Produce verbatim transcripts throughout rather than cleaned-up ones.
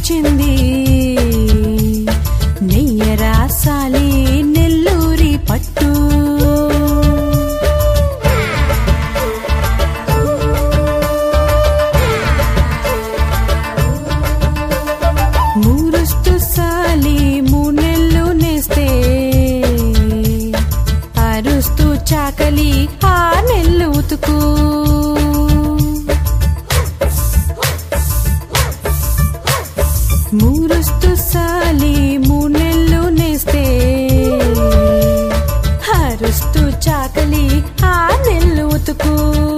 చిరకేర్చింది నెయ్యరాసాలి నెల్లూరి పట్టు మూరుస్తు సాలి మూనెల్లు నేస్తే అరుస్తూ చాకలి ఆ నెల్లు ఉతుకు మూరుస్తు సాలి మూనెల్లు నేస్తే అరుస్తూ చాకలి ఆ నెల్లు ఉతుకు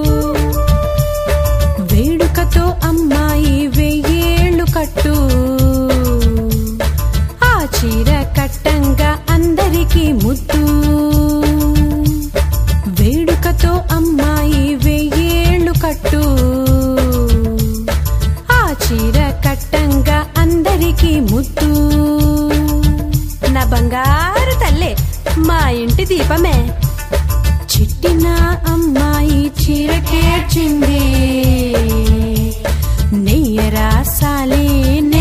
వేడుకతో అమ్మాయి వెయ్యేళ్ళు కట్టు ఆ చీర కట్టంగా అందరికీ ముద్దు వేడుకతో అమ్మాయి వెయ్యేళ్ళు కట్టు ఆ చీర కట్టంగా అందరికీ ముద్దు నా బంగారు తల్లే మా ఇంటి దీపమే చిట్టిన అమ్మాయి చీరకేర్చింది నెయ్యరాసాలే